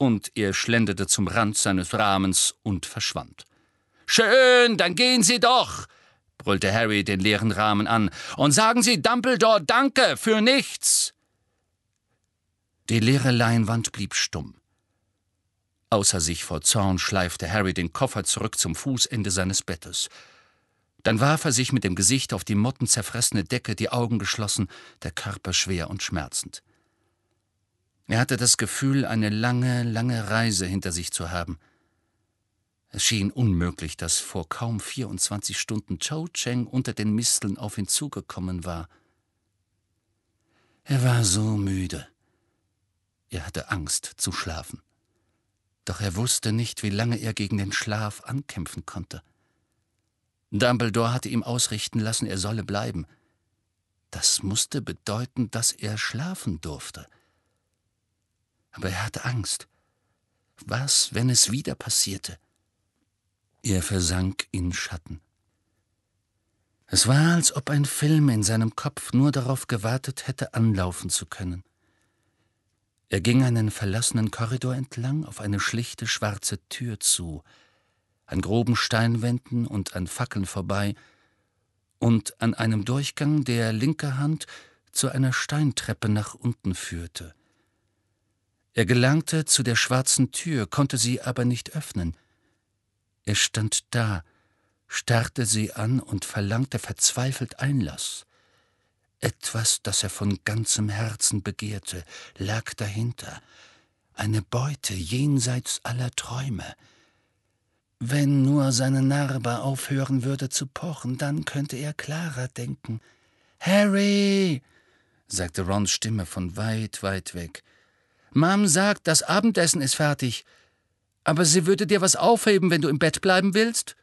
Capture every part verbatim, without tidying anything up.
und er schlenderte zum Rand seines Rahmens und verschwand. »Schön, dann gehen Sie doch«, brüllte Harry den leeren Rahmen an, »und sagen Sie Dumbledore Danke für nichts!« Die leere Leinwand blieb stumm. Außer sich vor Zorn schleifte Harry den Koffer zurück zum Fußende seines Bettes. Dann warf er sich mit dem Gesicht auf die mottenzerfressene Decke, die Augen geschlossen, der Körper schwer und schmerzend. Er hatte das Gefühl, eine lange, lange Reise hinter sich zu haben. Es schien unmöglich, dass vor kaum vierundzwanzig Stunden Cho Chang unter den Misteln auf ihn zugekommen war. Er war so müde. Er hatte Angst zu schlafen. Doch er wusste nicht, wie lange er gegen den Schlaf ankämpfen konnte. Dumbledore hatte ihm ausrichten lassen, er solle bleiben. Das musste bedeuten, dass er schlafen durfte. Aber er hatte Angst. Was, wenn es wieder passierte? Er versank in Schatten. Es war, als ob ein Film in seinem Kopf nur darauf gewartet hätte, anlaufen zu können. Er ging einen verlassenen Korridor entlang auf eine schlichte schwarze Tür zu, an groben Steinwänden und an Fackeln vorbei und an einem Durchgang, der linker Hand zu einer Steintreppe nach unten führte. Er gelangte zu der schwarzen Tür, konnte sie aber nicht öffnen. Er stand da, starrte sie an und verlangte verzweifelt Einlass. Etwas, das er von ganzem Herzen begehrte, lag dahinter. Eine Beute jenseits aller Träume. Wenn nur seine Narbe aufhören würde zu pochen, dann könnte er klarer denken. »Harry«, sagte Rons Stimme von weit, weit weg. »Mom sagt, das Abendessen ist fertig. Aber sie würde dir was aufheben, wenn du im Bett bleiben willst?«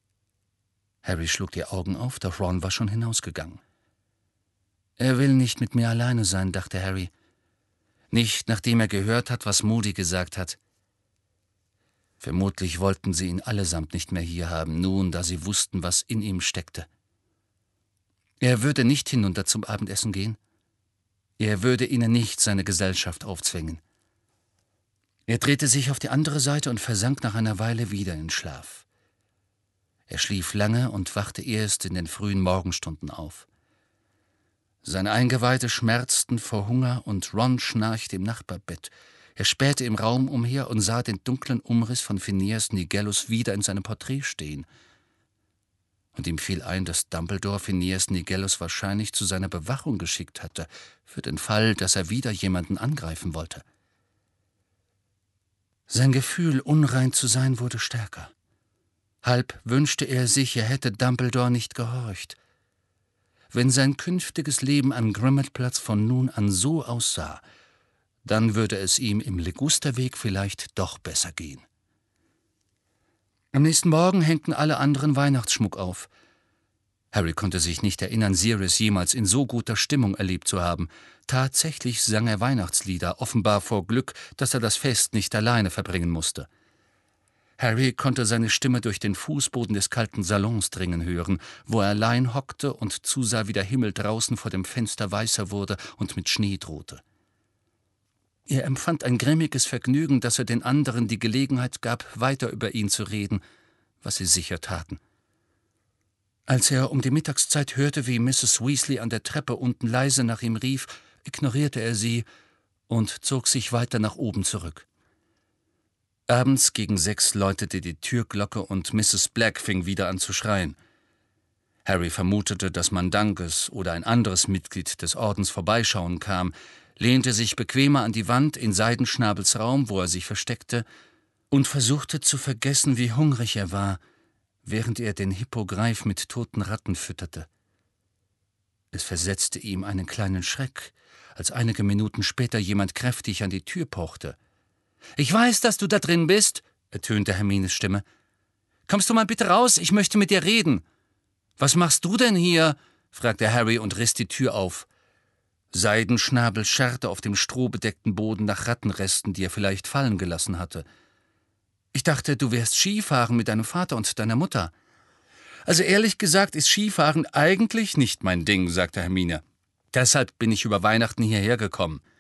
Harry schlug die Augen auf, doch Ron war schon hinausgegangen. »Er will nicht mit mir alleine sein«, dachte Harry. »Nicht, nachdem er gehört hat, was Moody gesagt hat. Vermutlich wollten sie ihn allesamt nicht mehr hier haben, nun, da sie wussten, was in ihm steckte. Er würde nicht hinunter zum Abendessen gehen. Er würde ihnen nicht seine Gesellschaft aufzwingen. Er drehte sich auf die andere Seite und versank nach einer Weile wieder in Schlaf. Er schlief lange und wachte erst in den frühen Morgenstunden auf. Seine Eingeweide schmerzten vor Hunger und Ron schnarchte im Nachbarbett. Er spähte im Raum umher und sah den dunklen Umriss von Phineas Nigellus wieder in seinem Porträt stehen. Und ihm fiel ein, dass Dumbledore Phineas Nigellus wahrscheinlich zu seiner Bewachung geschickt hatte, für den Fall, dass er wieder jemanden angreifen wollte. Sein Gefühl, unrein zu sein, wurde stärker. Halb wünschte er sich, er hätte Dumbledore nicht gehorcht. Wenn sein künftiges Leben an Grimmauld-Platz von nun an so aussah, dann würde es ihm im Ligusterweg vielleicht doch besser gehen. Am nächsten Morgen hängten alle anderen Weihnachtsschmuck auf. Harry konnte sich nicht erinnern, Sirius jemals in so guter Stimmung erlebt zu haben. Tatsächlich sang er Weihnachtslieder, offenbar vor Glück, dass er das Fest nicht alleine verbringen musste. Harry konnte seine Stimme durch den Fußboden des kalten Salons dringen hören, wo er allein hockte und zusah, wie der Himmel draußen vor dem Fenster weißer wurde und mit Schnee drohte. Er empfand ein grimmiges Vergnügen, dass er den anderen die Gelegenheit gab, weiter über ihn zu reden, was sie sicher taten. Als er um die Mittagszeit hörte, wie Misses Weasley an der Treppe unten leise nach ihm rief, ignorierte er sie und zog sich weiter nach oben zurück. Abends gegen sechs läutete die Türglocke und Misses Black fing wieder an zu schreien. Harry vermutete, dass Mandanges oder ein anderes Mitglied des Ordens vorbeischauen kam, lehnte sich bequemer an die Wand in Seidenschnabels Raum, wo er sich versteckte, und versuchte zu vergessen, wie hungrig er war, während er den Hippogreif mit toten Ratten fütterte. Es versetzte ihm einen kleinen Schreck, als einige Minuten später jemand kräftig an die Tür pochte. »Ich weiß, dass du da drin bist«, ertönte Hermines Stimme. »Kommst du mal bitte raus, ich möchte mit dir reden.« »Was machst du denn hier?« fragte Harry und riss die Tür auf. Seidenschnabel scharrte auf dem strohbedeckten Boden nach Rattenresten, die er vielleicht fallen gelassen hatte. »Ich dachte, du wärst Skifahren mit deinem Vater und deiner Mutter.« »Also ehrlich gesagt ist Skifahren eigentlich nicht mein Ding«, sagte Hermine. »Deshalb bin ich über Weihnachten hierher gekommen.